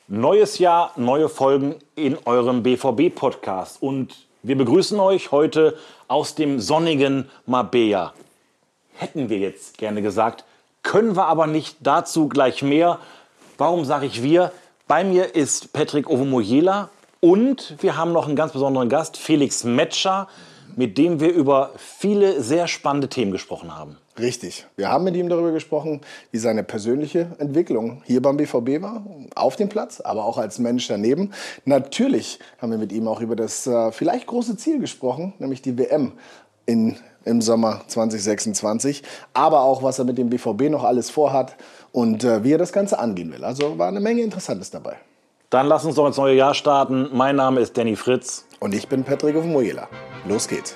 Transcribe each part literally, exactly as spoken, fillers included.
Neues Jahr, neue Folgen in eurem B V B-Podcast. Und wir begrüßen euch heute aus dem sonnigen Marbella. Hätten wir jetzt gerne gesagt, können wir aber nicht. Dazu gleich mehr. Warum sage ich wir? Bei mir ist Patrick Ovomoyela und wir haben noch einen ganz besonderen Gast, Felix Metscher, mit dem wir über viele sehr spannende Themen gesprochen haben. Richtig. Wir haben mit ihm darüber gesprochen, wie seine persönliche Entwicklung hier beim B V B war, auf dem Platz, aber auch als Mensch daneben. Natürlich haben wir mit ihm auch über das äh, vielleicht große Ziel gesprochen, nämlich die W M in, im Sommer zwanzig sechsundzwanzig, aber auch, was er mit dem B V B noch alles vorhat und äh, wie er das Ganze angehen will. Also war eine Menge Interessantes dabei. Dann lass uns doch ins neue Jahr starten. Mein Name ist Danny Fritz. Und ich bin Patrick Ovomoyela. Los geht's.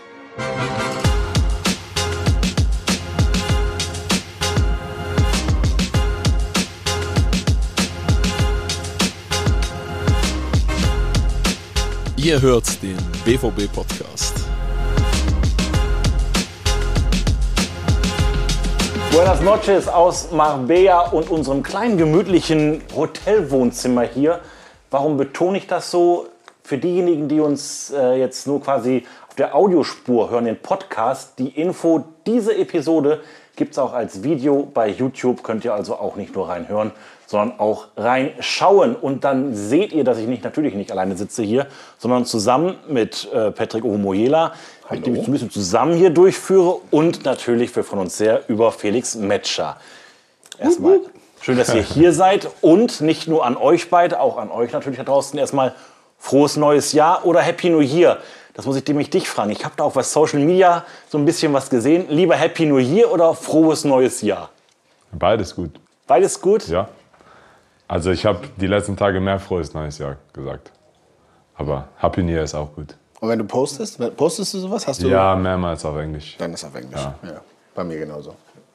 Ihr hört den B V B-Podcast. Buenas noches aus Marbella und unserem kleinen gemütlichen Hotelwohnzimmer hier. Warum betone ich das so? Für diejenigen, die uns äh, jetzt nur quasi auf der Audiospur hören, den Podcast, die Info, diese Episode gibt es auch als Video bei YouTube. Könnt ihr also auch nicht nur reinhören, sondern auch reinschauen. Und dann seht ihr, dass ich nicht, natürlich nicht alleine sitze hier, sondern zusammen mit äh, Patrick Ovomoyela, mit dem ich ein bisschen zusammen hier durchführe. Und natürlich für von uns sehr über Felix Metscher. Erstmal schön, dass ihr hier seid. Und nicht nur an euch beide, auch an euch natürlich da draußen erstmal frohes neues Jahr oder Happy New Year. Das muss ich nämlich dich fragen. Ich habe da auch bei Social Media so ein bisschen was gesehen. Lieber Happy New Year oder frohes neues Jahr? Beides gut. Beides gut? Ja. Also ich habe die letzten Tage mehr frohes neues Jahr gesagt. Aber Happy New Year ist auch gut. Und wenn du postest, postest du sowas? Hast du ja, mehrmals auf Englisch. Dann ist auf Englisch. Ja. Ja, bei mir genauso.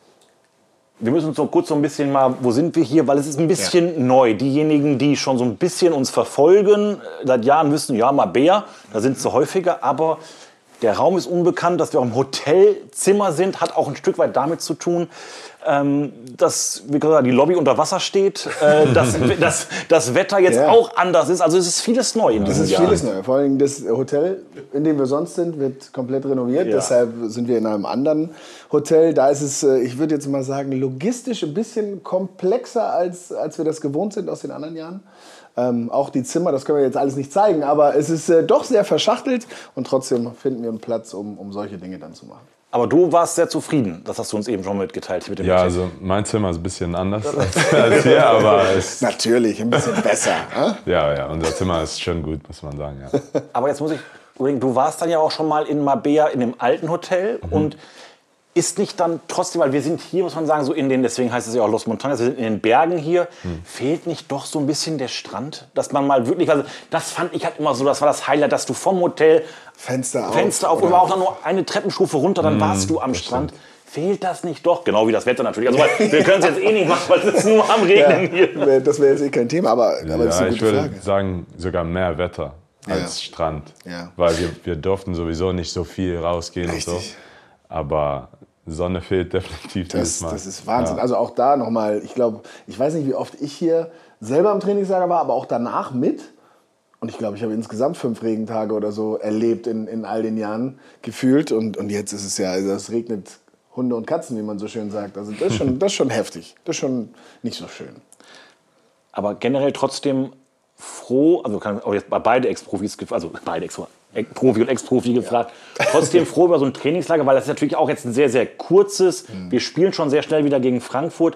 Wir müssen uns so kurz so ein bisschen mal, wo sind wir hier? Weil es ist ein bisschen ja. neu. Diejenigen, die schon so ein bisschen uns verfolgen, seit Jahren wissen, ja, Marbella, da sind sie häufiger. Aber der Raum ist unbekannt, dass wir auch im Hotelzimmer sind, hat auch ein Stück weit damit zu tun, ähm, dass wie gesagt, die Lobby unter Wasser steht, äh, dass, dass das Wetter jetzt ja. auch anders ist. Also es ist vieles neu in diesem Jahr. Es ist Jahr. vieles neu. Vor allem das Hotel, in dem wir sonst sind, wird komplett renoviert. Ja. Deshalb sind wir in einem anderen Hotel. Da ist es, ich würde jetzt mal sagen, logistisch ein bisschen komplexer, als, als wir das gewohnt sind aus den anderen Jahren. Ähm, auch die Zimmer, das können wir jetzt alles nicht zeigen, aber es ist äh, doch sehr verschachtelt und trotzdem finden wir einen Platz, um, um solche Dinge dann zu machen. Aber du warst sehr zufrieden, das hast du uns eben schon mitgeteilt. Mit dem ja, also mein Zimmer ist ein bisschen anders als, als hier, aber es natürlich, ein bisschen besser. Äh? Ja, ja, unser Zimmer ist schon gut, muss man sagen. Ja. Aber jetzt muss ich, du warst dann ja auch schon mal in Marbella in dem alten Hotel mhm. und ist nicht dann trotzdem, weil wir sind hier, muss man sagen, so in den, deswegen heißt es ja auch Los Montañas, wir sind in den Bergen hier, hm. fehlt nicht doch so ein bisschen der Strand? Dass man mal wirklich, also das fand ich halt immer so, das war das Highlight, dass du vom Hotel Fenster auf, Fenster auf oder auch noch nur eine Treppenstufe runter, dann hm, warst du am Strand. Stimmt. Fehlt das nicht doch? Genau wie das Wetter natürlich. Also, weil wir können es jetzt eh nicht machen, weil es ist nur am Regnen ja, hier. Das wäre jetzt eh kein Thema, aber, aber ja, das ist eine ich gute würde Frage. sagen, sogar mehr Wetter als ja. Strand. Ja. Weil wir, wir durften sowieso nicht so viel rausgehen. Richtig. Und so. Aber Sonne fehlt definitiv das, dieses Mal. Das ist Wahnsinn. Ja. Also auch da nochmal, ich glaube, ich weiß nicht, wie oft ich hier selber im Trainingslager war, aber auch danach mit. Und ich glaube, ich habe insgesamt fünf Regentage oder so erlebt in, in all den Jahren gefühlt. Und, und jetzt ist es ja, also es regnet Hunde und Katzen, wie man so schön sagt. Also das ist schon, das ist schon heftig. Das ist schon nicht so schön. Aber generell trotzdem froh, also kann auch jetzt bei beide Ex-Profis, also beide Ex Profi und Ex-Profi gefragt, ja. trotzdem froh über so ein Trainingslager, weil das ist natürlich auch jetzt ein sehr, sehr kurzes. Mhm. Wir spielen schon sehr schnell wieder gegen Frankfurt.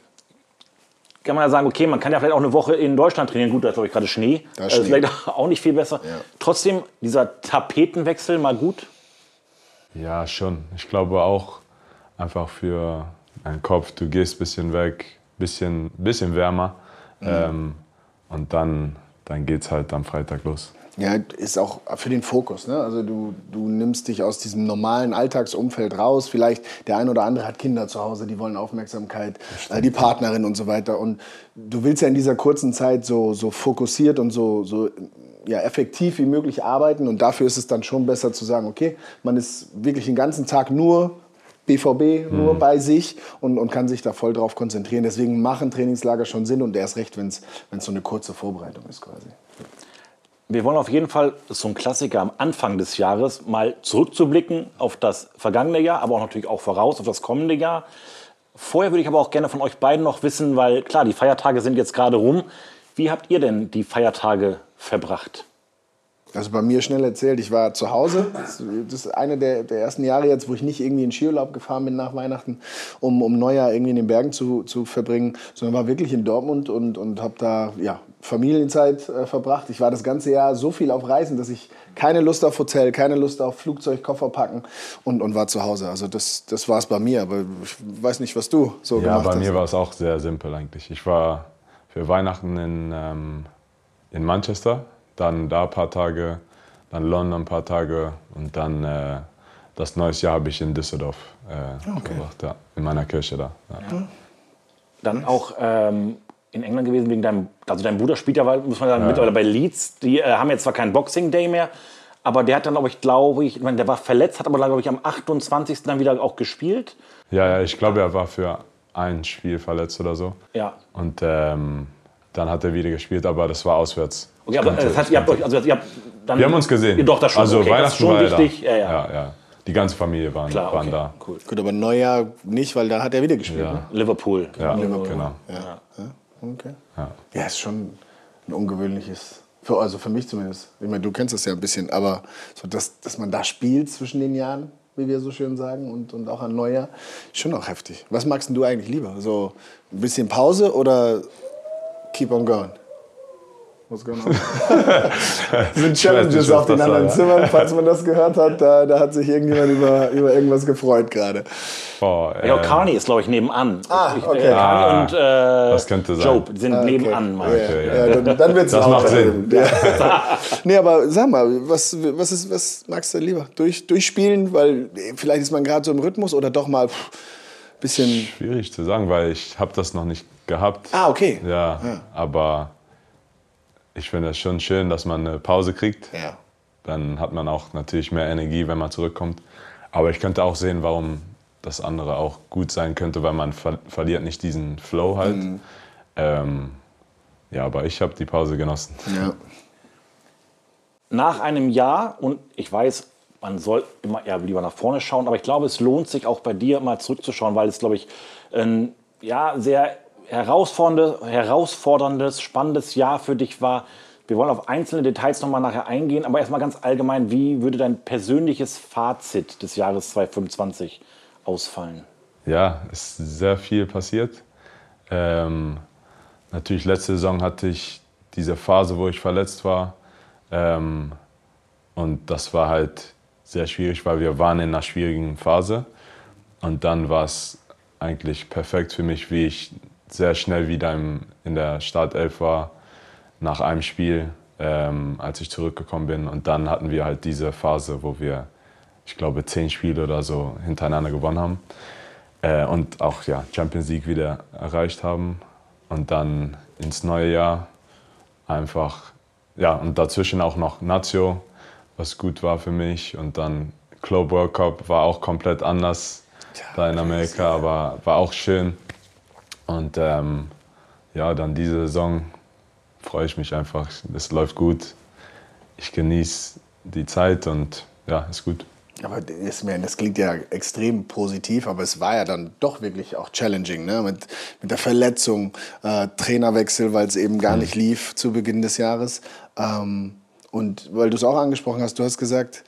Kann man ja sagen, okay, man kann ja vielleicht auch eine Woche in Deutschland trainieren. Gut, da ist glaube ich gerade Schnee. Das ist also vielleicht auch nicht viel besser. Ja. Trotzdem, dieser Tapetenwechsel mal gut? Ja, schon. Ich glaube auch einfach für deinen Kopf, du gehst ein bisschen weg, ein bisschen, bisschen wärmer. Mhm. Ähm, und dann, dann geht es halt am Freitag los. Ja, ist auch für den Fokus. Ne? Also du, du nimmst dich aus diesem normalen Alltagsumfeld raus. Vielleicht der ein oder andere hat Kinder zu Hause, die wollen Aufmerksamkeit, äh, die Partnerin und so weiter. Und du willst ja in dieser kurzen Zeit so, so fokussiert und so, so ja, effektiv wie möglich arbeiten. Und dafür ist es dann schon besser zu sagen, okay, man ist wirklich den ganzen Tag nur B V B nur mhm. bei sich und, und kann sich da voll drauf konzentrieren. Deswegen machen Trainingslager schon Sinn und erst recht, wenn es so eine kurze Vorbereitung ist quasi. Wir wollen auf jeden Fall, das ist so ein Klassiker am Anfang des Jahres, mal zurückzublicken auf das vergangene Jahr, aber auch natürlich auch voraus auf das kommende Jahr. Vorher würde ich aber auch gerne von euch beiden noch wissen, weil klar, die Feiertage sind jetzt gerade rum. Wie habt ihr denn die Feiertage verbracht? Also bei mir schnell erzählt, ich war zu Hause. Das ist eine der, der ersten Jahre jetzt, wo ich nicht irgendwie in Skiurlaub gefahren bin nach Weihnachten, um, um Neujahr irgendwie in den Bergen zu, zu verbringen, sondern war wirklich in Dortmund und, und habe da ja, Familienzeit äh, verbracht. Ich war das ganze Jahr so viel auf Reisen, dass ich keine Lust auf Hotel, keine Lust auf Flugzeug, Koffer packen und, und war zu Hause. Also das, das war es bei mir, aber ich weiß nicht, was du so ja, gemacht hast. Ja, bei mir war es auch sehr simpel eigentlich. Ich war für Weihnachten in, ähm, in Manchester. Dann da ein paar Tage, dann London ein paar Tage und dann äh, das neues Jahr habe ich in Düsseldorf äh, okay. verbracht, ja, in meiner Kirche da. Ja. Ja. Dann auch ähm, in England gewesen wegen deinem, also dein Bruder spielt ja, muss man sagen, ja. mittlerweile bei Leeds. Die äh, haben jetzt zwar keinen Boxing Day mehr, aber der hat dann, glaube ich, glaube ich, ich meine, der war verletzt, hat aber glaube ich am achtundzwanzigsten dann wieder auch gespielt. Ja, ja, ich glaube, er war für ein Spiel verletzt oder so. Ja. Und ähm, dann hat er wieder gespielt, aber das war auswärts. Okay, aber das heißt, ihr habt euch, also ihr habt dann, wir haben uns gesehen. Doch, das schon. Also okay, Weihnachten das ist schon war wichtig. Da. Ja, ja. Ja, ja. Die ganze Familie waren, Klar, okay. waren da. Cool. Gut, aber Neujahr nicht, weil da hat er wieder gespielt. Ja. Ne? Liverpool. Ja, Liverpool. genau. Ja. Ja. Okay. Ja. Ja, ist schon ein ungewöhnliches, für, also für mich zumindest. Ich meine, du kennst das ja ein bisschen, aber so, dass, dass man da spielt zwischen den Jahren, wie wir so schön sagen, und, und auch an Neujahr, ist schon auch heftig. Was magst denn du eigentlich lieber? So ein bisschen Pause oder keep on going? Was going on? sind Challenges nicht, auf den anderen war, Zimmern, falls man das gehört hat. Da, da hat sich irgendjemand über, über irgendwas gefreut gerade. Oh, äh, ja, Carney ist, glaube ich, nebenan. Ah, ich, okay. Äh, Carney und äh, das könnte sein. Job sind ah, okay. nebenan. Okay, okay, ja. Ja, dann dann wird es das macht Sinn. Ja. Nee, aber sag mal, was, was, ist, was magst du lieber? Durch, durchspielen? Weil vielleicht ist man gerade so im Rhythmus oder doch mal ein bisschen... Schwierig zu sagen, weil ich habe das noch nicht gehabt. Ah, okay. Ja, ja. Aber... Ich finde es schon schön, dass man eine Pause kriegt. Ja. Dann hat man auch natürlich mehr Energie, wenn man zurückkommt. Aber ich könnte auch sehen, warum das andere auch gut sein könnte, weil man ver verliert nicht diesen Flow halt. Mhm. Ähm, ja, aber ich habe die Pause genossen. Ja. Nach einem Jahr, und ich weiß, man soll immer eher lieber nach vorne schauen, aber ich glaube, es lohnt sich auch bei dir mal zurückzuschauen, weil es, glaube ich, ein ja, sehr herausforderndes, herausforderndes, spannendes Jahr für dich war. Wir wollen auf einzelne Details noch mal nachher eingehen, aber erstmal ganz allgemein, wie würde dein persönliches Fazit des Jahres zweitausendfünfundzwanzig ausfallen? Ja, es ist sehr viel passiert. Ähm, natürlich, letzte Saison hatte ich diese Phase, wo ich verletzt war. Ähm, und das war halt sehr schwierig, weil wir waren in einer schwierigen Phase. Und dann war es eigentlich perfekt für mich, wie ich sehr schnell wieder im, in der Startelf war, nach einem Spiel, ähm, als ich zurückgekommen bin. Und dann hatten wir halt diese Phase, wo wir, ich glaube, zehn Spiele oder so hintereinander gewonnen haben. Äh, und auch ja, Champions League wieder erreicht haben. Und dann ins neue Jahr einfach, ja, und dazwischen auch noch Nazio, was gut war für mich. Und dann Club World Cup war auch komplett anders ja, da in Amerika, ja. aber war auch schön. Und ähm, ja, dann diese Saison freue ich mich einfach. Es läuft gut. Ich genieße die Zeit und ja, ist gut. Aber das, das klingt ja extrem positiv, aber es war ja dann doch wirklich auch challenging, ne? Mit, mit der Verletzung, äh, Trainerwechsel, weil es eben gar nicht lief zu Beginn des Jahres. Ähm, und weil du es auch angesprochen hast, du hast gesagt,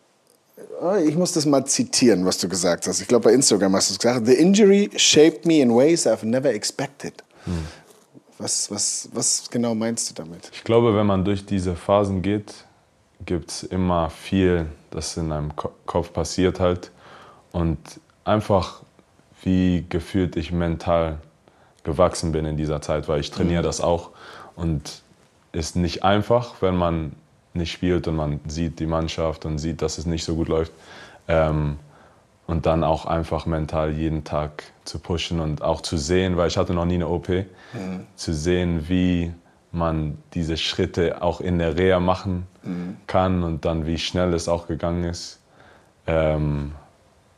ich muss das mal zitieren, was du gesagt hast. Ich glaube, bei Instagram hast du es gesagt. The injury shaped me in ways I've never expected. Hm. Was, was, was genau meinst du damit? Ich glaube, wenn man durch diese Phasen geht, gibt es immer viel, das in einem Kopf passiert halt. Und einfach, wie gefühlt ich mental gewachsen bin in dieser Zeit, weil ich trainiere mhm. das auch. Und ist nicht einfach, wenn man nicht spielt und man sieht die Mannschaft und sieht, dass es nicht so gut läuft. Ähm, und dann auch einfach mental jeden Tag zu pushen und auch zu sehen, weil ich hatte noch nie eine O P, mhm. zu sehen, wie man diese Schritte auch in der Reha machen mhm. kann und dann wie schnell es auch gegangen ist. Ähm,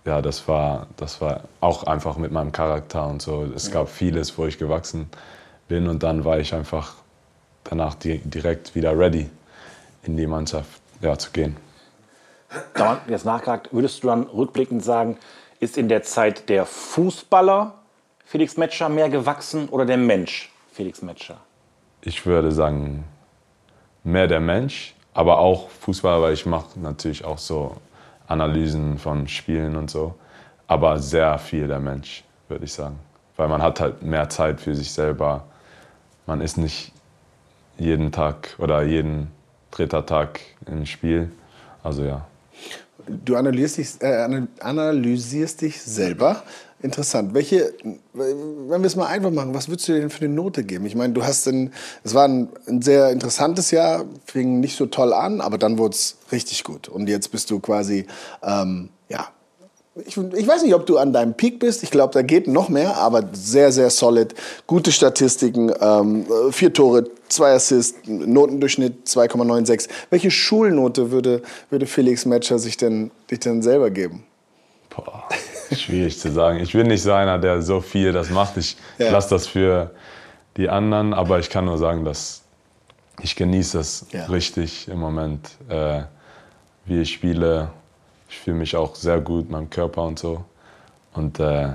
ja, das war, das war auch einfach mit meinem Charakter und so. Es gab vieles, wo ich gewachsen bin und dann war ich einfach danach di- direkt wieder ready, in die Mannschaft ja, zu gehen. Da man jetzt nachgehakt, würdest du dann rückblickend sagen, ist in der Zeit der Fußballer Felix Metscher mehr gewachsen oder der Mensch Felix Metscher? Ich würde sagen, mehr der Mensch, aber auch Fußballer, weil ich mache natürlich auch so Analysen von Spielen und so. Aber sehr viel der Mensch, würde ich sagen. Weil man hat halt mehr Zeit für sich selber. Man ist nicht jeden Tag oder jeden dritter Tag im Spiel. Also ja. Du analysierst dich, äh, analysierst dich selber. Interessant. Welche, wenn wir es mal einfach machen, was würdest du denn für eine Note geben? Ich meine, du hast ein, es war ein, ein sehr interessantes Jahr, fing nicht so toll an, aber dann wurde es richtig gut. Und jetzt bist du quasi, ähm, ja, ich, ich weiß nicht, ob du an deinem Peak bist. Ich glaube, da geht noch mehr, aber sehr, sehr solid. Gute Statistiken, ähm, vier Tore, zwei Assists, Notendurchschnitt zwei Komma sechsundneunzig. Welche Schulnote würde, würde Felix Metscher sich denn, dich denn selber geben? Boah, schwierig zu sagen. Ich bin nicht so einer, der so viel das macht. Ich Ja. lasse das für die anderen, aber ich kann nur sagen, dass ich genieße es Ja. richtig im Moment, äh, wie ich spiele. Ich fühle mich auch sehr gut, meinem Körper und so. Und äh,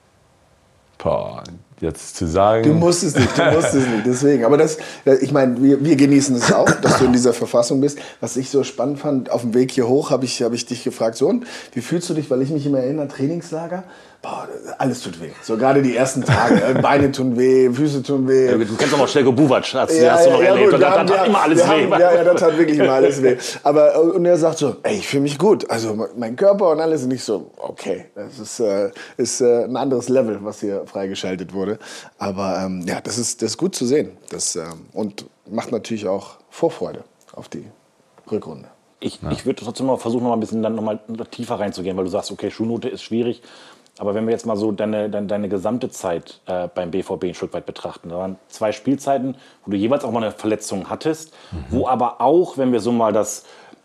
boah, jetzt zu sagen... Du musst es nicht, du musst es nicht, deswegen. Aber das, ich meine, wir, wir genießen es auch, dass du in dieser Verfassung bist. Was ich so spannend fand, auf dem Weg hier hoch habe ich, hab ich dich gefragt, so, und wie fühlst du dich, weil ich mich immer erinnere, Trainingslager, boah, alles tut weh. So gerade die ersten Tage, Beine tun weh, Füße tun weh. Du kennst doch noch Stelko Buvac, hast, Ja, hast du noch ja, erlebt. gut, Und wir da haben- tat wir- immer alles wir weh. haben- Ja, ja, das tat wirklich immer alles weh. Aber, und er sagt so, ey, ich fühle mich gut. Also mein Körper und alles. Und ich so, okay, das ist, äh, ist äh, ein anderes Level, was hier freigeschaltet wurde. Aber ähm, ja, das ist, das ist gut zu sehen. Das, ähm, und macht natürlich auch Vorfreude auf die Rückrunde. Ich, ich würde trotzdem noch versuchen, noch mal ein bisschen dann noch mal tiefer reinzugehen, weil du sagst, okay, Schulnote ist schwierig. Aber wenn wir jetzt mal so deine, deine, deine gesamte Zeit äh, beim B V B ein Stück weit betrachten, da waren zwei Spielzeiten, wo du jeweils auch mal eine Verletzung hattest, mhm. wo aber auch, wenn wir so mal das,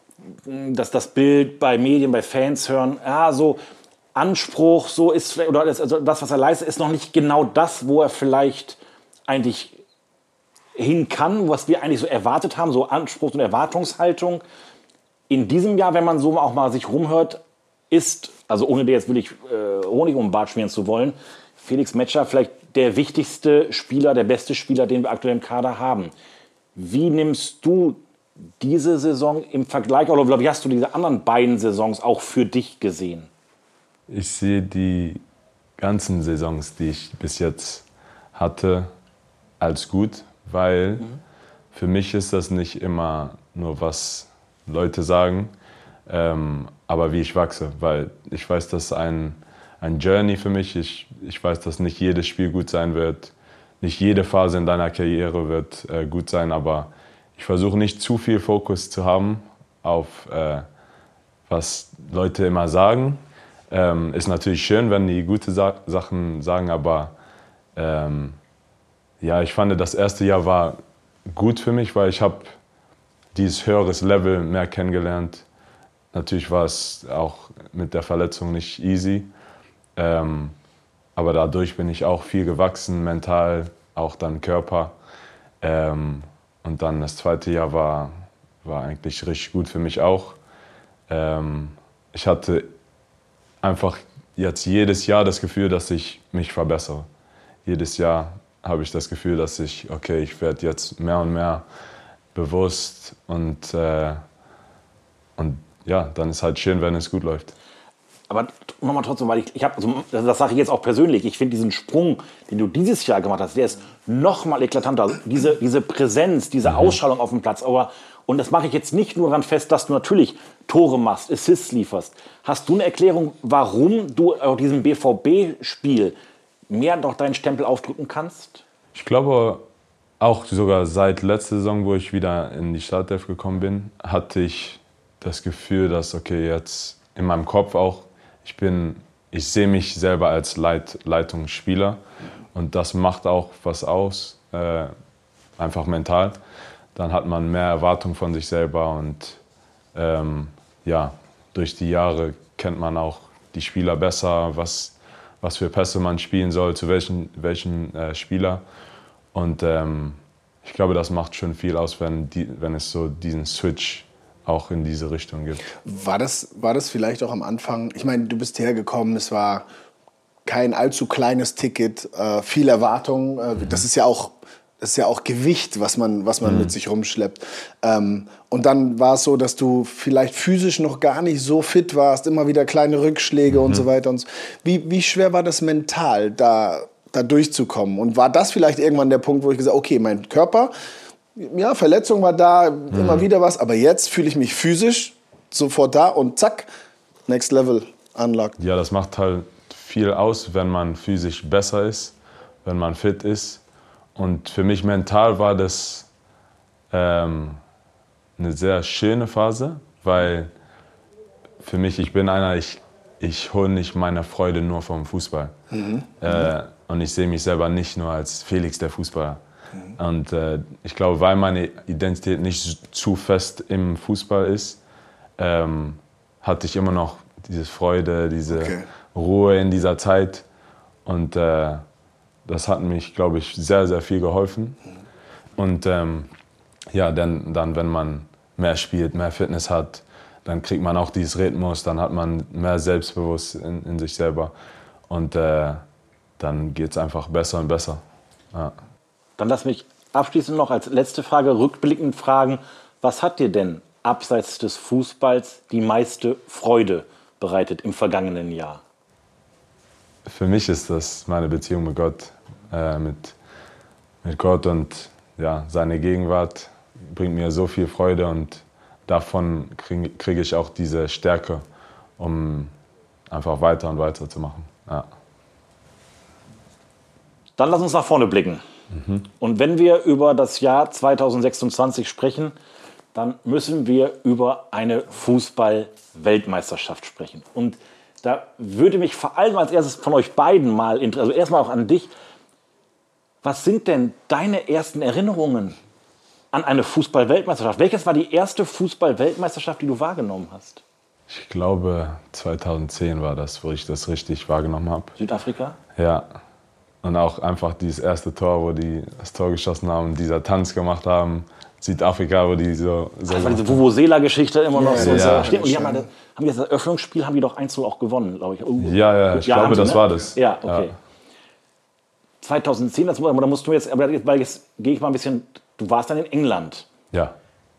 das, das Bild bei Medien, bei Fans hören, ja, so Anspruch, so ist, oder das, also das, was er leistet, ist noch nicht genau das, wo er vielleicht eigentlich hin kann, was wir eigentlich so erwartet haben, so Anspruch und Erwartungshaltung. In diesem Jahr, wenn man so auch mal sich rumhört, ist, also ohne dir jetzt wirklich äh, Honig um den Bart schmieren zu wollen, Felix Metscher vielleicht der wichtigste Spieler, der beste Spieler, den wir aktuell im Kader haben. Wie nimmst du diese Saison im Vergleich, oder wie hast du diese anderen beiden Saisons auch für dich gesehen? Ich sehe die ganzen Saisons, die ich bis jetzt hatte, als gut, weil mhm. für mich ist das nicht immer nur, was Leute sagen, ähm, aber wie ich wachse, weil ich weiß, das ist ein, ein Journey für mich. Ich, ich weiß, dass nicht jedes Spiel gut sein wird, nicht jede Phase in deiner Karriere wird äh, gut sein, aber ich versuche nicht zu viel Fokus zu haben auf, äh, was Leute immer sagen. Ähm, ist natürlich schön, wenn die gute Sa- Sachen sagen, aber ähm, ja, ich fand, das erste Jahr war gut für mich, weil ich habe dieses höheres Level mehr kennengelernt. Natürlich war es auch mit der Verletzung nicht easy, ähm, aber dadurch bin ich auch viel gewachsen, mental, auch dann Körper. Ähm, und dann das zweite Jahr war, war eigentlich richtig gut für mich auch. Ähm, ich hatte einfach jetzt jedes Jahr das Gefühl, dass ich mich verbessere. Jedes Jahr habe ich das Gefühl, dass ich, okay, ich werde jetzt mehr und mehr bewusst und, äh, und ja, dann ist halt schön, wenn es gut läuft. Aber nochmal trotzdem, weil ich, ich habe, also das sage ich jetzt auch persönlich, ich finde diesen Sprung, den du dieses Jahr gemacht hast, der ist noch mal eklatanter. Also diese, diese Präsenz, diese mhm. Ausstrahlung auf dem Platz. Aber, und das mache ich jetzt nicht nur daran fest, dass du natürlich Tore machst, Assists lieferst. Hast du eine Erklärung, warum du auf diesem B V B-Spiel mehr noch deinen Stempel aufdrücken kannst? Ich glaube, auch sogar seit letzter Saison, wo ich wieder in die Startelf gekommen bin, hatte ich das Gefühl, dass, okay, jetzt in meinem Kopf auch, ich bin, ich sehe mich selber als Leit, Leitungsspieler und das macht auch was aus, äh, einfach mental. Dann hat man mehr Erwartung von sich selber und ähm, ja, durch die Jahre kennt man auch die Spieler besser, was, was für Pässe man spielen soll, zu welchen, welchen äh, Spieler. Und ähm, ich glaube, das macht schon viel aus, wenn, die, wenn es so diesen Switch auch in diese Richtung gibt. War das, war das vielleicht auch am Anfang, ich meine, du bist hergekommen, es war kein allzu kleines Ticket, äh, viel Erwartung, äh, mhm. das ist ja auch Das ist ja auch Gewicht, was man, was man mhm. mit sich rumschleppt. Ähm, und dann war es so, dass du vielleicht physisch noch gar nicht so fit warst, immer wieder kleine Rückschläge mhm. und so weiter. Und so. Wie, wie schwer war das mental, da, da durchzukommen? Und war das vielleicht irgendwann der Punkt, wo ich gesagt habe, okay, mein Körper, ja, Verletzung war da, mhm. immer wieder was, aber jetzt fühle ich mich physisch sofort da und zack, next level unlocked. Ja, das macht halt viel aus, wenn man physisch besser ist, wenn man fit ist. Und für mich mental war das ähm, eine sehr schöne Phase, weil für mich, ich bin einer, ich, ich hole nicht meine Freude nur vom Fußball. Mhm. Äh, und ich sehe mich selber nicht nur als Felix, der Fußballer. Mhm. Und äh, ich glaube, weil meine Identität nicht zu fest im Fußball ist, ähm, hatte ich immer noch diese Freude, diese okay. Ruhe in dieser Zeit. Und äh, das hat mich, glaube ich, sehr, sehr viel geholfen. Und ähm, ja, dann, dann, wenn man mehr spielt, mehr Fitness hat, dann kriegt man auch dieses Rhythmus, dann hat man mehr Selbstbewusstsein in, in sich selber. Und äh, dann geht es einfach besser und besser. Ja. Dann lass mich abschließend noch als letzte Frage rückblickend fragen, was hat dir denn abseits des Fußballs die meiste Freude bereitet im vergangenen Jahr? Für mich ist das meine Beziehung mit Gott, äh, mit, mit Gott und ja, seine Gegenwart bringt mir so viel Freude und davon kriege krieg ich auch diese Stärke, um einfach weiter und weiter zu machen. Ja. Dann lass uns nach vorne blicken. Mhm. Und wenn wir über das Jahr zweitausendsechsundzwanzig sprechen, dann müssen wir über eine Fußball-Weltmeisterschaft sprechen. Und da würde mich vor allem als erstes von euch beiden mal interessieren, also erstmal auch an dich, was sind denn deine ersten Erinnerungen an eine Fußball-Weltmeisterschaft? Welches war die erste Fußball-Weltmeisterschaft, die du wahrgenommen hast? Ich glaube, zweitausendzehn war das, wo ich das richtig wahrgenommen habe. Südafrika? Ja. Und auch einfach dieses erste Tor, wo die das Tor geschossen haben, dieser Tanz gemacht haben. Südafrika, wo die so... so das war diese Vuvuzela-Geschichte immer noch ja, so. Ja. So. Und die haben, haben die das Eröffnungsspiel haben die doch eins null auch gewonnen, glaube ich. Uh. Ja, ja, ich ja, glaube, das ne? war das. Ja, okay. Ja. zweitausendzehn, das, da musst du jetzt, aber weil jetzt gehe ich mal ein bisschen, du warst dann in England. Ja.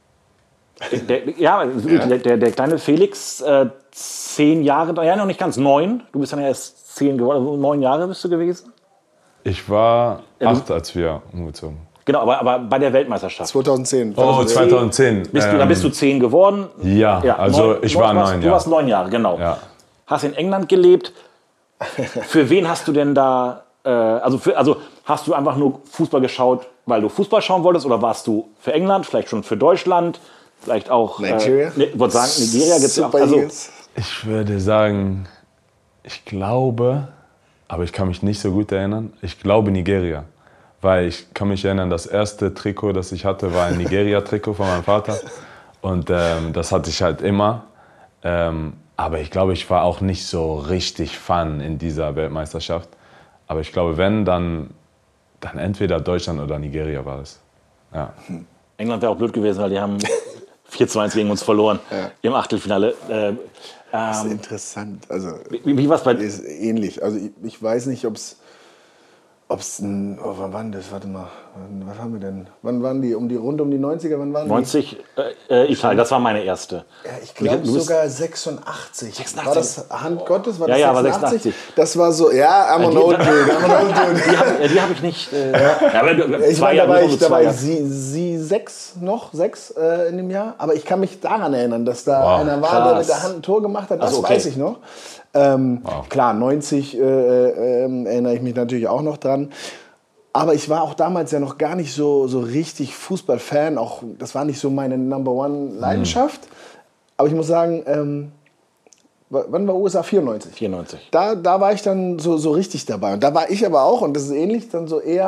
Der, ja, ja. Der, der, der kleine Felix, äh, zehn Jahre, ja noch nicht ganz, neun, du bist dann ja erst zehn geworden, also neun Jahre bist du gewesen? Ich war ja, acht, als wir umgezogen. Genau, aber, aber bei der Weltmeisterschaft. zweitausendzehn. Oh, zweitausendzehn. Bist du, ähm, da bist du zehn geworden. Ja, ja also neun, ich war neun Jahre. Du warst neun Jahre, genau. Ja. Hast in England gelebt. Für wen hast du denn da, äh, also, für, also hast du einfach nur Fußball geschaut, weil du Fußball schauen wolltest, oder warst du für England, vielleicht schon für Deutschland, vielleicht auch... Nigeria? Äh, ich würde sagen, Nigeria gibt es auch. Also, ich würde sagen, ich glaube, aber ich kann mich nicht so gut erinnern, ich glaube Nigeria. Weil ich kann mich erinnern, das erste Trikot, das ich hatte, war ein Nigeria-Trikot von meinem Vater. Und ähm, das hatte ich halt immer. Ähm, aber ich glaube, ich war auch nicht so richtig Fan in dieser Weltmeisterschaft. Aber ich glaube, wenn, dann, dann entweder Deutschland oder Nigeria war es. Ja. England wäre auch blöd gewesen, weil die haben vier zu eins gegen uns verloren ja. im Achtelfinale. Äh, das ist interessant. Also, wie wie war es bei dir? Ist ähnlich. Also ich, ich weiß nicht, ob es... Ob's ein, oh, wann war das? Warte mal, was haben wir denn? Wann waren die? Um die rund um die neunziger? Wann waren neunzig, die? Äh, Italien, das war meine erste. Ja, ich glaube sogar sechsundachtzig. sechsundachtzig. War das Hand Gottes? War das ja, ja, sechsundachtzig? Das war so, ja, I'm an old dude. I'm an old dude. Die habe die hab ich nicht. Äh, ja. Ja, aber ich meine, da war ich, da war ich sie, sie sechs noch, sechs äh, in dem Jahr. Aber ich kann mich daran erinnern, dass da wow, einer war, krass. Der mit der Hand ein Tor gemacht hat. Das also, okay. weiß ich noch. Ähm, wow. Klar, neunzig äh, äh, erinnere ich mich natürlich auch noch dran. Aber ich war auch damals ja noch gar nicht so, so richtig Fußballfan. Auch, das war nicht so meine Number-One-Leidenschaft. Mhm. Aber ich muss sagen, ähm, wann war U S A? vierundneunzig. vierundneunzig. Da, da war ich dann so, so richtig dabei. Und da war ich aber auch, und das ist ähnlich, dann so eher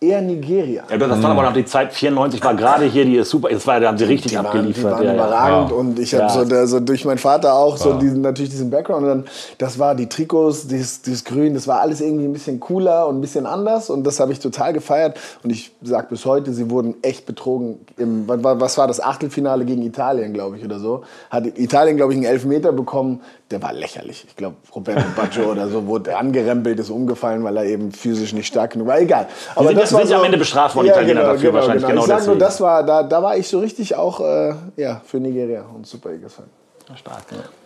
eher Nigeria. Ja, das war aber noch die Zeit, vierundneunzig war gerade hier, die ist super, das war, da haben sie richtig Die waren, abgeliefert. die waren ja, überragend ja. und ich habe Ja. so, der, so durch meinen Vater auch so Ja. diesen, natürlich diesen Background und dann, das war die Trikots, dieses, dieses Grün, das war alles irgendwie ein bisschen cooler und ein bisschen anders und das habe ich total gefeiert und ich sage bis heute, sie wurden echt betrogen. Im, was war das Achtelfinale gegen Italien, glaube ich, oder so. Hat Italien, glaube ich, einen Elfmeter bekommen, der war lächerlich. Ich glaube, Roberto Baggio oder so wurde angerempelt, ist umgefallen, weil er eben physisch nicht stark genug war. Egal. Aber sind, das war sind so, am Ende bestraft worden, ja, Italiener genau, dafür genau, wahrscheinlich. Genau. Genau Ich sag nur, deswegen. das war, da, da war ich so richtig auch äh, ja, für Nigeria und Super Eagles-Fan. Stark.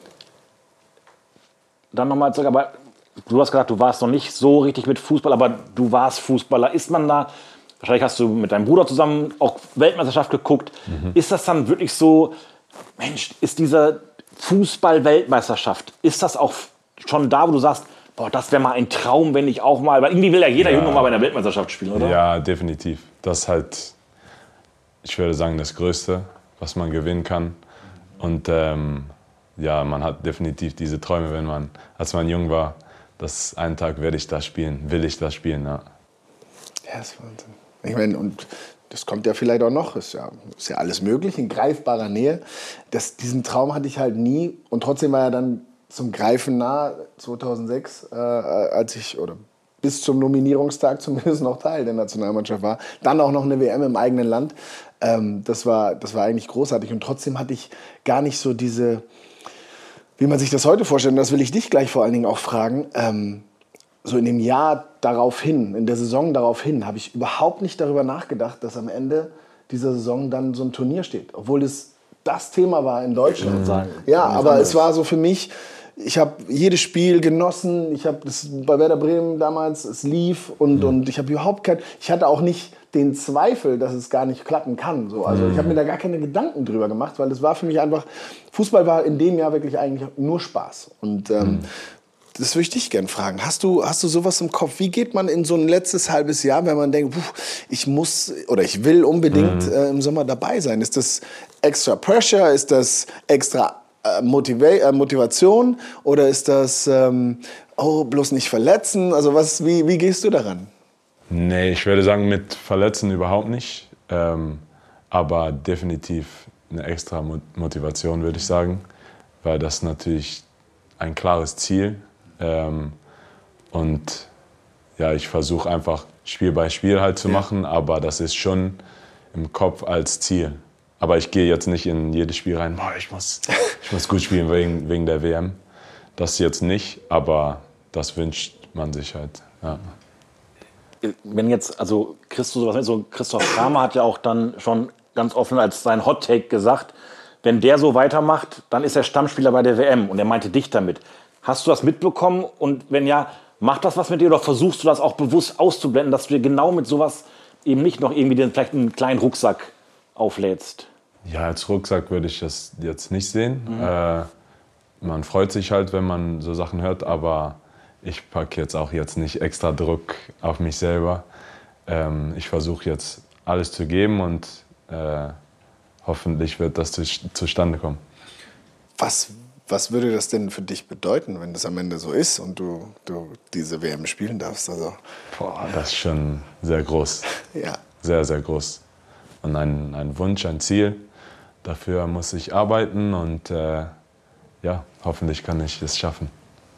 Dann nochmal zurück, aber du hast gesagt, du warst noch nicht so richtig mit Fußball, aber du warst Fußballer. Ist man da, wahrscheinlich hast du mit deinem Bruder zusammen auch Weltmeisterschaft geguckt, mhm. ist das dann wirklich so, Mensch, ist diese Fußball-Weltmeisterschaft, ist das auch schon da, wo du sagst, boah, das wäre mal ein Traum, wenn ich auch mal, weil irgendwie will ja jeder Ja. Junge mal bei einer Weltmeisterschaft spielen, oder? Ja, definitiv. Das ist halt, ich würde sagen, das Größte, was man gewinnen kann. Und ähm, ja, man hat definitiv diese Träume, wenn man, als man jung war, dass einen Tag werde ich das spielen, will ich das spielen. Ja, Ja, das ist Wahnsinn. Ich meine, und das kommt ja vielleicht auch noch, ist ja, ist ja alles möglich, in greifbarer Nähe. Das, diesen Traum hatte ich halt nie und trotzdem war er dann zum Greifen nah, zweitausendsechs, äh, als ich, oder bis zum Nominierungstag zumindest noch Teil der Nationalmannschaft war. Dann auch noch eine W M im eigenen Land. Ähm, das war, das war eigentlich großartig und trotzdem hatte ich gar nicht so diese, wie man sich das heute vorstellt, und das will ich dich gleich vor allen Dingen auch fragen, ähm, so in dem Jahr darauf hin, in der Saison darauf hin, habe ich überhaupt nicht darüber nachgedacht, dass am Ende dieser Saison dann so ein Turnier steht. Obwohl es das Thema war in Deutschland. Mhm. Sagen. Ja, aber es war so für mich, ich habe jedes Spiel genossen, ich habe das bei Werder Bremen damals, es lief und, mhm. und ich habe überhaupt kein, ich hatte auch nicht den Zweifel, dass es gar nicht klappen kann. So. Also mhm. ich habe mir da gar keine Gedanken drüber gemacht, weil es war für mich einfach, Fußball war in dem Jahr wirklich eigentlich nur Spaß. Und ähm, mhm. das würde ich dich gerne fragen. Hast du, hast du sowas im Kopf? Wie geht man in so ein letztes halbes Jahr, wenn man denkt, puh, ich muss oder ich will unbedingt mhm. äh, im Sommer dabei sein? Ist das extra Pressure? Ist das extra äh, Motiva- äh, Motivation? Oder ist das, ähm, oh, bloß nicht verletzen? Also was, wie, wie gehst du daran? nee, ich würde sagen, mit Verletzen überhaupt nicht. Ähm, aber definitiv eine extra Motivation, würde ich sagen. Weil das natürlich ein klares Ziel. Ähm, und ja, ich versuche einfach Spiel bei Spiel halt zu ja. machen, aber das ist schon im Kopf als Ziel. Aber ich gehe jetzt nicht in jedes Spiel rein, boah, ich muss, ich muss gut spielen wegen, wegen der W M. Das jetzt nicht, aber das wünscht man sich halt. Ja. Wenn jetzt, also kriegst du sowas mit, so Christoph Kramer hat ja auch dann schon ganz offen als sein Hot-Take gesagt, wenn der so weitermacht, dann ist er Stammspieler bei der W M und er meinte dich damit. Hast du das mitbekommen und wenn ja, macht das was mit dir oder versuchst du das auch bewusst auszublenden, dass du dir genau mit sowas eben nicht noch irgendwie den, vielleicht einen kleinen Rucksack auflädst? Ja, als Rucksack würde ich das jetzt nicht sehen. Mhm. Äh, man freut sich halt, wenn man so Sachen hört, aber ich packe jetzt auch jetzt nicht extra Druck auf mich selber. Ähm, ich versuche jetzt alles zu geben und äh, hoffentlich wird das zu, zustande kommen. Was, was würde das denn für dich bedeuten, wenn das am Ende so ist und du, du diese W M spielen darfst? Also Boah, das ist schon sehr groß. ja. Sehr, sehr groß. Und ein, ein Wunsch, ein Ziel. Dafür muss ich arbeiten und äh, ja, hoffentlich kann ich es schaffen.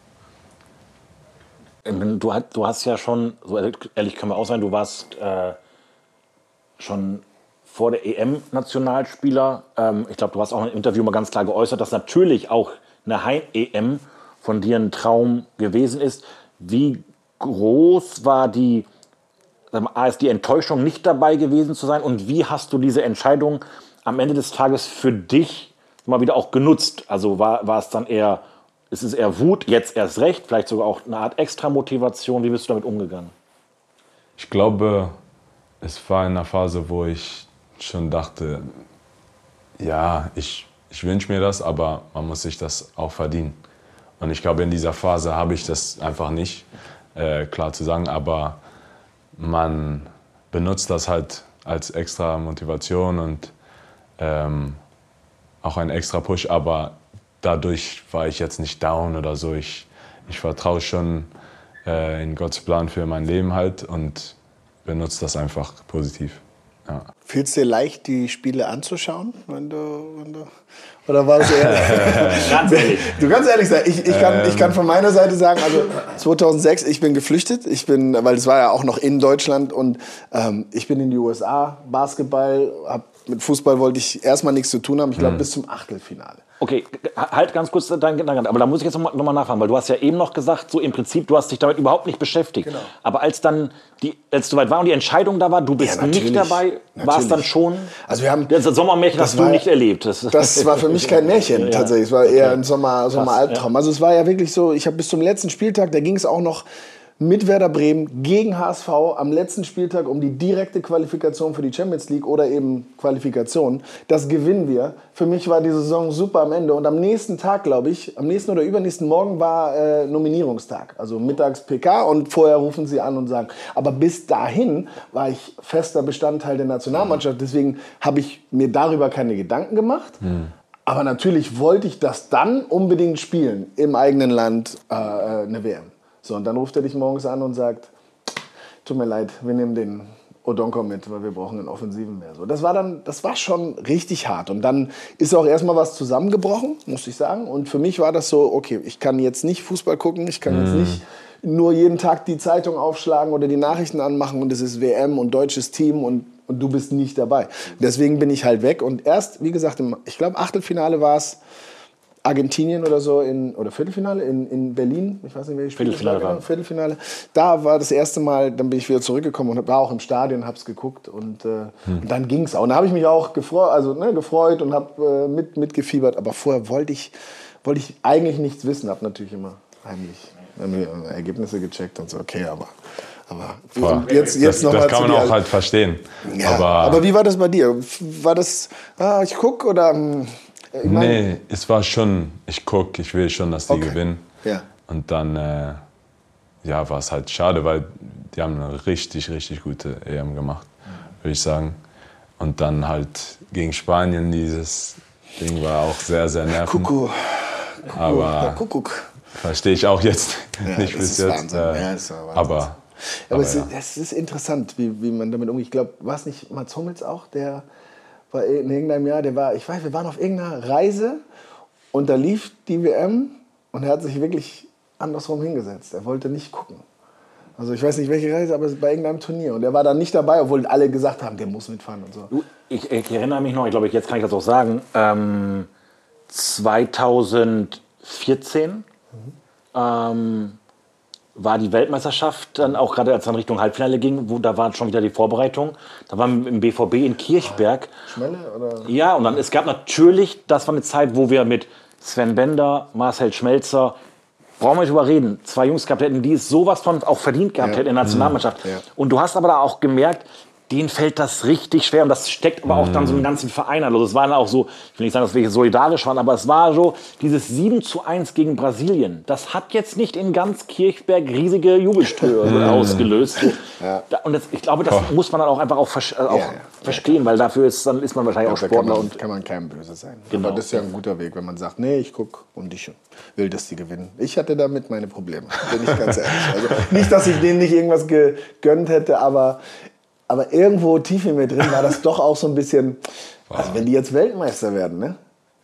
Du, du hast ja schon, so ehrlich können wir auch sein, du warst äh, schon vor der E M Nationalspieler. Ähm, ich glaube, du hast auch in einem Interview mal ganz klar geäußert, dass natürlich auch eine Heim-E M von dir ein Traum gewesen ist. Wie groß war die, sagen wir, A, ist die Enttäuschung, nicht dabei gewesen zu sein? Und wie hast du diese Entscheidung am Ende des Tages für dich mal wieder auch genutzt? Also war, war es dann eher, ist es eher Wut, jetzt erst recht, vielleicht sogar auch eine Art Extra-Motivation? Wie bist du damit umgegangen? Ich glaube, es war in einer Phase, wo ich schon dachte, ja, ich, ich wünsche mir das, aber man muss sich das auch verdienen. Und ich glaube, in dieser Phase habe ich das einfach nicht, äh, klar zu sagen, aber man benutzt das halt als extra Motivation und ähm, auch ein extra Push, aber dadurch war ich jetzt nicht down oder so. Ich, ich vertraue schon äh, in Gottes Plan für mein Leben halt und benutze das einfach positiv. Ja. Fiel es dir leicht, die Spiele anzuschauen? Wenn du, wenn du, oder war es eher... Ganz ehrlich. Du kannst ehrlich sein, ich, ich, kann, ähm. ich kann von meiner Seite sagen, also zweitausendsechs, ich bin geflüchtet, ich bin, weil es war ja auch noch in Deutschland und ähm, ich bin in die U S A, Basketball, hab, mit Fußball wollte ich erstmal nichts zu tun haben, ich glaube mhm. bis zum Achtelfinale. Okay, halt ganz kurz deinen Gedanken. Aber da muss ich jetzt nochmal noch mal nachfragen, weil du hast ja eben noch gesagt, so im Prinzip, du hast dich damit überhaupt nicht beschäftigt. Genau. Aber als dann die, als es soweit war und die Entscheidung da war, du bist ja, nicht dabei, war es dann schon. Also wir haben das Sommermärchen hast war, du nicht erlebt. Das, das war für mich kein Märchen ja, tatsächlich. Es war eher okay. ein Sommer, Sommer-Albtraum. Ja. Also es war ja wirklich so, ich habe bis zum letzten Spieltag, da ging es auch noch mit Werder Bremen gegen H S V am letzten Spieltag um die direkte Qualifikation für die Champions League oder eben Qualifikation. Das gewinnen wir. Für mich war die Saison super am Ende. Und am nächsten Tag, glaube ich, am nächsten oder übernächsten Morgen war äh, Nominierungstag. Also mittags P K und vorher rufen sie an und sagen. Aber bis dahin war ich fester Bestandteil der Nationalmannschaft. Deswegen habe ich mir darüber keine Gedanken gemacht. Mhm. Aber natürlich wollte ich das dann unbedingt spielen im eigenen Land, äh, eine W M. So, und dann ruft er dich morgens an und sagt, tut mir leid, wir nehmen den Odonko mit, weil wir brauchen einen Offensiven mehr. So, das war dann, das war schon richtig hart. Und dann ist auch erstmal was zusammengebrochen, muss ich sagen. Und für mich war das so, okay, ich kann jetzt nicht Fußball gucken, ich kann mm. jetzt nicht nur jeden Tag die Zeitung aufschlagen oder die Nachrichten anmachen und es ist W M und deutsches Team und, und du bist nicht dabei. Deswegen bin ich halt weg. Und erst, wie gesagt, im, ich glaube, Achtelfinale war es, Argentinien oder so, in, oder Viertelfinale in, in Berlin, ich weiß nicht, welches Spiel Viertelfinale war, genau, Viertelfinale. Da war das erste Mal, dann bin ich wieder zurückgekommen und war auch im Stadion, hab's geguckt und, äh, hm. und dann ging's auch. Und da habe ich mich auch gefreut, also, ne, gefreut und habe äh, mit, mitgefiebert, aber vorher wollte ich, wollte ich eigentlich nichts wissen, habe natürlich immer heimlich äh, Ergebnisse gecheckt und so, okay, aber... Aber Boah, jetzt, jetzt das, noch das mal kann man dir, auch halt verstehen. Ja, aber, aber wie war das bei dir? War das, ah, ich guck oder... Ich mein, nee, es war schon, ich gucke, ich will schon, dass die okay. gewinnen. Ja. Und dann äh, ja, war es halt schade, weil die haben eine richtig, richtig gute E M gemacht, würde ich sagen. Und dann halt gegen Spanien, dieses Ding war auch sehr, sehr nervig. Kuckuck. Aber Kuckuck. Verstehe ich auch jetzt ja, nicht das bis ist jetzt. Wahnsinn. Äh, ja, das ist Wahnsinn. Aber, aber, aber es, ja. ist, es ist interessant, wie, wie man damit umgeht. Ich glaube, war es nicht Mats Hummels auch, der war in irgendeinem Jahr, der war, ich weiß, wir waren auf irgendeiner Reise und da lief die W M und er hat sich wirklich andersrum hingesetzt. Er wollte nicht gucken. Also ich weiß nicht, welche Reise, aber bei irgendeinem Turnier. Und er war dann nicht dabei, obwohl alle gesagt haben, der muss mitfahren und so. Ich, ich erinnere mich noch, ich glaube, jetzt kann ich das auch sagen, ähm, zweitausendvierzehn mhm. ähm, war die Weltmeisterschaft dann auch gerade, als es dann Richtung Halbfinale ging, wo da war schon wieder die Vorbereitung. Da waren wir im B V B in Kirchberg. Schmelle oder? Ja, und dann es gab natürlich, das war eine Zeit, wo wir mit Sven Bender, Marcel Schmelzer, brauchen wir nicht drüber reden, zwei Jungs gehabt hätten, die es sowas von auch verdient gehabt ja. hätten in der Nationalmannschaft. Ja. Und du hast aber da auch gemerkt, denen fällt das richtig schwer und das steckt aber auch dann so einen ganzen Verein an. Also es waren auch so, ich will nicht sagen, dass wir solidarisch waren, aber es war so, dieses sieben zu eins gegen Brasilien, das hat jetzt nicht in ganz Kirchberg riesige Jubelströme ausgelöst. Ja. Und das, ich glaube, das oh. muss man dann auch einfach auch, auch ja, ja. verstehen, weil dafür ist, dann ist man wahrscheinlich ja, auch Sportler. Kann man, und kann man keinem böse sein. Genau. Aber das ist ja ein guter Weg, wenn man sagt, nee, ich guck und ich will, dass die gewinnen. Ich hatte damit meine Probleme, bin ich ganz ehrlich. Also nicht, dass ich denen nicht irgendwas gegönnt hätte, aber Aber irgendwo tief in mir drin war das doch auch so ein bisschen, also wenn die jetzt Weltmeister werden, ne?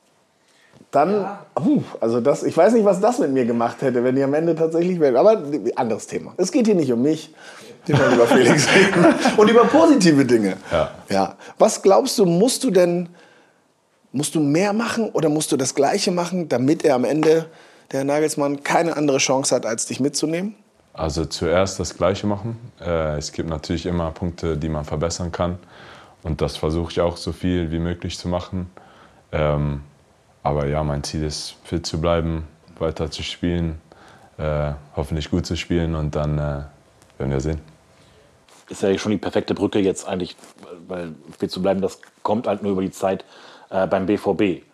Dann, ja. uh, also das, ich weiß nicht, was das mit mir gemacht hätte, wenn die am Ende tatsächlich werden. Aber anderes Thema. Es geht hier nicht um mich, sondern über Felix reden und über positive Dinge. Ja. Ja. Was glaubst du, musst du denn, musst du mehr machen oder musst du das Gleiche machen, damit er am Ende, der Herr Nagelsmann, keine andere Chance hat, als dich mitzunehmen? Also zuerst das Gleiche machen. Äh, es gibt natürlich immer Punkte, die man verbessern kann. Und das versuche ich auch so viel wie möglich zu machen. Ähm, aber ja, mein Ziel ist, fit zu bleiben, weiter zu spielen, äh, hoffentlich gut zu spielen und dann äh, werden wir sehen. Ist ja schon die perfekte Brücke jetzt eigentlich, weil fit zu bleiben, das kommt halt nur über die Zeit äh, beim B V B.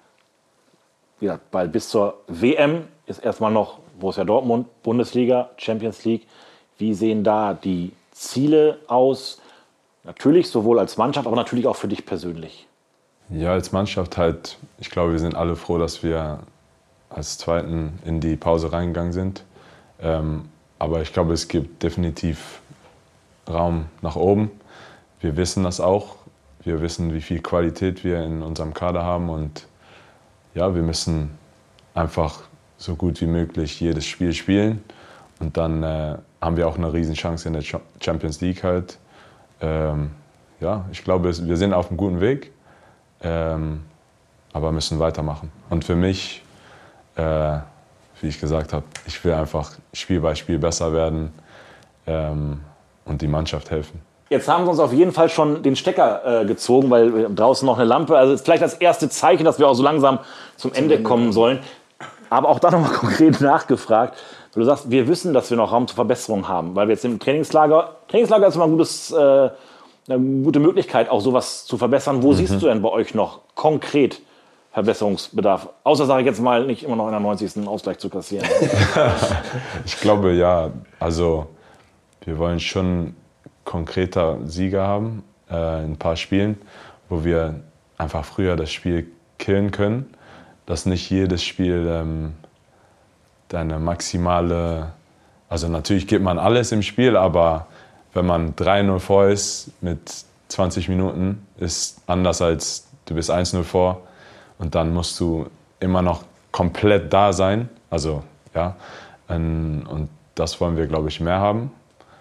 Ja, weil bis zur W M ist erstmal noch Borussia Dortmund, Bundesliga, Champions League. Wie sehen da die Ziele aus? Natürlich sowohl als Mannschaft, aber natürlich auch für dich persönlich. Ja, als Mannschaft halt, ich glaube, wir sind alle froh, dass wir als Zweiten in die Pause reingegangen sind. Ähm, aber ich glaube, es gibt definitiv Raum nach oben. Wir wissen das auch. Wir wissen, wie viel Qualität wir in unserem Kader haben. Und ja, wir müssen einfach so gut wie möglich jedes Spiel spielen. Und dann äh, haben wir auch eine Riesenchance in der Champions League halt. Ähm, ja, ich glaube, wir sind auf einem guten Weg, ähm, aber müssen weitermachen. Und für mich, äh, wie ich gesagt habe, ich will einfach Spiel bei Spiel besser werden ähm, und die Mannschaft helfen. Jetzt haben sie uns auf jeden Fall schon den Stecker äh, gezogen, weil wir draußen noch eine Lampe. Also ist vielleicht das erste Zeichen, dass wir auch so langsam zum Ende kommen sollen. Aber auch da nochmal konkret nachgefragt. Du sagst, wir wissen, dass wir noch Raum zur Verbesserung haben, weil wir jetzt im Trainingslager, Trainingslager ist immer ein gutes, äh, eine gute Möglichkeit, auch sowas zu verbessern. Wo mhm. siehst du denn bei euch noch konkret Verbesserungsbedarf? Außer, sage ich jetzt mal, nicht immer noch in der neunzigsten Ausgleich zu kassieren. Ich glaube, ja. Also, wir wollen schon konkreter Sieger haben äh, in ein paar Spielen, wo wir einfach früher das Spiel killen können, dass nicht jedes Spiel ähm, deine maximale, also natürlich gibt man alles im Spiel, aber wenn man drei null vor ist mit zwanzig Minuten, ist anders als du bist eins null vor und dann musst du immer noch komplett da sein, also ja, und das wollen wir, glaube ich, mehr haben.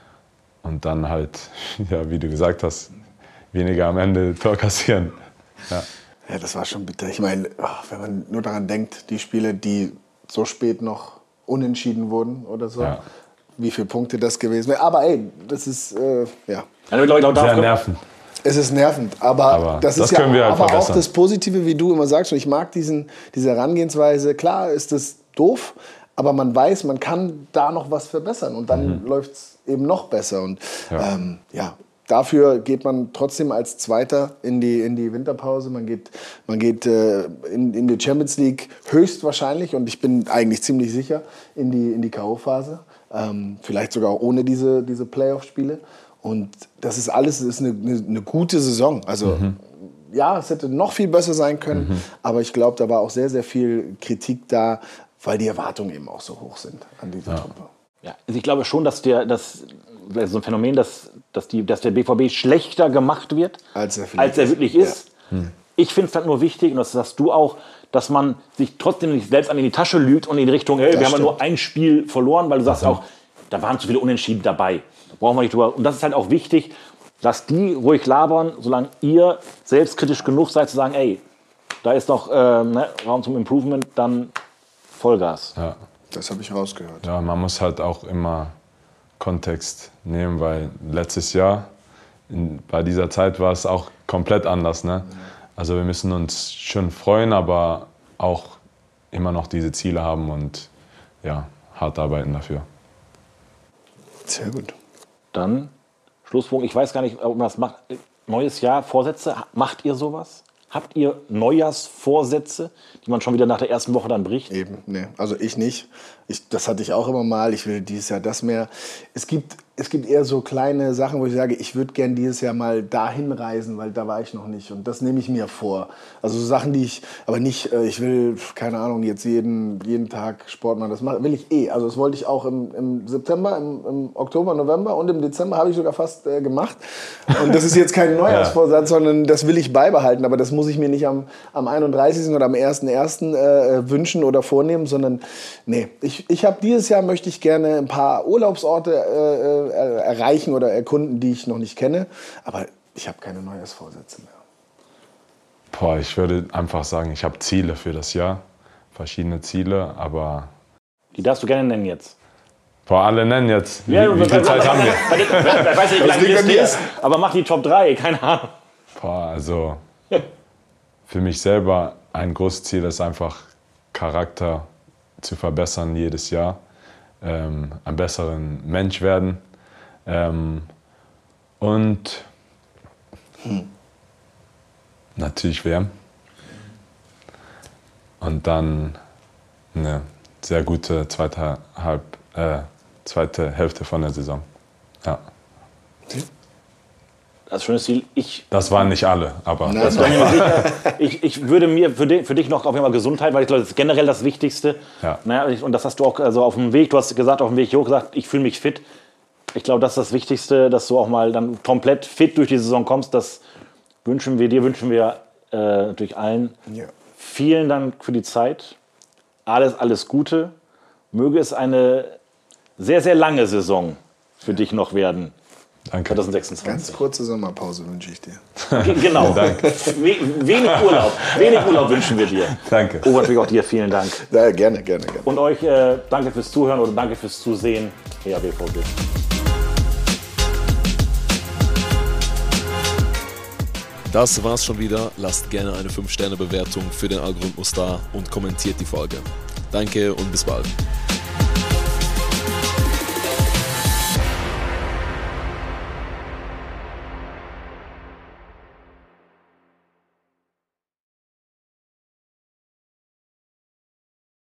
Und dann halt, ja, wie du gesagt hast, weniger am Ende Tor kassieren. Ja, ja, das war schon bitter. Ich meine, wenn man nur daran denkt, die Spiele, die so spät noch unentschieden wurden oder so, ja. wie viele Punkte das gewesen wäre. Aber ey, das ist, äh, ja. Sehr nervend. Es ist nervend, aber, aber das ist das ja können wir halt aber verbessern. Auch das Positive, wie du immer sagst. Und ich mag diesen, diese Herangehensweise. Klar ist das doof, aber man weiß, man kann da noch was verbessern und dann mhm. läuft es eben noch besser. Und ja. Ähm, ja, dafür geht man trotzdem als Zweiter in die, in die Winterpause. Man geht, man geht äh, in, in die Champions League höchstwahrscheinlich und ich bin eigentlich ziemlich sicher in die, in die K O-Phase. Ähm, vielleicht sogar ohne diese, diese Playoff-Spiele. Und das ist alles, das ist eine, eine, eine gute Saison. Also mhm. ja, es hätte noch viel besser sein können, mhm. aber ich glaube, da war auch sehr, sehr viel Kritik da, weil die Erwartungen eben auch so hoch sind an diese ja. Truppe. Ja, also ich glaube schon, dass der, dass, so ein Phänomen, dass, dass, die, dass der B V B schlechter gemacht wird, als er, als er wirklich ist. Ja. Hm. Ich finde es halt nur wichtig, und das sagst du auch, dass man sich trotzdem nicht selbst an in die Tasche lügt und in die Richtung, hey, wir haben ja nur ein Spiel verloren, weil du sagst mhm. auch, da waren zu viele Unentschieden dabei. Da brauchen wir nicht drüber. Und das ist halt auch wichtig, dass die ruhig labern, solange ihr selbstkritisch genug seid, zu sagen, ey, da ist noch äh, ne, Raum zum Improvement, dann Vollgas. Ja. Das habe ich rausgehört. Ja, man muss halt auch immer Kontext nehmen, weil letztes Jahr, in, bei dieser Zeit war es auch komplett anders. Ne? Also wir müssen uns schon freuen, aber auch immer noch diese Ziele haben und ja, hart arbeiten dafür. Sehr gut. Dann Schlusspunkt. Ich weiß gar nicht, ob man das macht. Neues Jahr, Vorsätze. Macht ihr sowas? Habt ihr Neujahrsvorsätze, die man schon wieder nach der ersten Woche dann bricht? Eben, nee. Also ich nicht. Ich, das hatte ich auch immer mal. Ich will dieses Jahr das mehr. Es gibt, es gibt eher so kleine Sachen, wo ich sage, ich würde gern dieses Jahr mal dahin reisen, weil da war ich noch nicht. Und das nehme ich mir vor. Also so Sachen, die ich, aber nicht, ich will, keine Ahnung, jetzt jeden, jeden Tag Sport machen. Das will ich eh. Also das wollte ich auch im, im September, im, im Oktober, November und im Dezember habe ich sogar fast äh, gemacht. Und das ist jetzt kein Neujahrsvorsatz, ja. sondern das will ich beibehalten. Aber das muss ich mir nicht am, am einunddreißigsten oder am ersten ersten Äh, wünschen oder vornehmen, sondern nee, ich, ich habe dieses Jahr möchte ich gerne ein paar Urlaubsorte äh, äh, erreichen oder erkunden, die ich noch nicht kenne, aber ich habe keine Neujahrsvorsätze mehr. Boah, ich würde einfach sagen, ich habe Ziele für das Jahr, verschiedene Ziele, aber... Die darfst du gerne nennen jetzt. Boah, alle nennen jetzt. Wie, ja, wie viel Zeit haben wir? Ich weiß nicht, wie lange die Liste ist, aber mach die Top drei, keine Ahnung. Boah, also für mich selber ein großes Ziel ist einfach, Charakter zu verbessern jedes Jahr, ähm, ein besseren Mensch werden ähm, und hm. natürlich W M. Und dann eine sehr gute zweite, Halb, äh, zweite Hälfte von der Saison. Ja. Das schöne Ziel. Ich, das waren nicht alle, aber das war mir sicher. Ich, ich würde mir für dich, für dich noch auf jeden Fall Gesundheit, weil ich glaube, das ist generell das Wichtigste. Ja. Naja, und das hast du auch also auf dem Weg, du hast gesagt, auf dem Weg, ich habe gesagt, ich fühle mich fit. Ich glaube, das ist das Wichtigste, dass du auch mal dann komplett fit durch die Saison kommst. Das wünschen wir dir, wünschen wir äh, natürlich allen. Ja. Vielen Dank für die Zeit. Alles, alles Gute. Möge es eine sehr, sehr lange Saison für dich noch werden. Danke. zwanzig sechsundzwanzig. Ganz kurze Sommerpause wünsche ich dir. Ge- Genau. Danke. We wenig Urlaub. Wenig Urlaub wünschen wir dir. Danke. Oh, natürlich auch dir vielen Dank. Ja, gerne, gerne, gerne. Und euch äh, danke fürs Zuhören oder danke fürs Zusehen. Ja, B V B. Das war's schon wieder. Lasst gerne eine fünf Sterne Bewertung für den Algorithmus da und kommentiert die Folge. Danke und bis bald.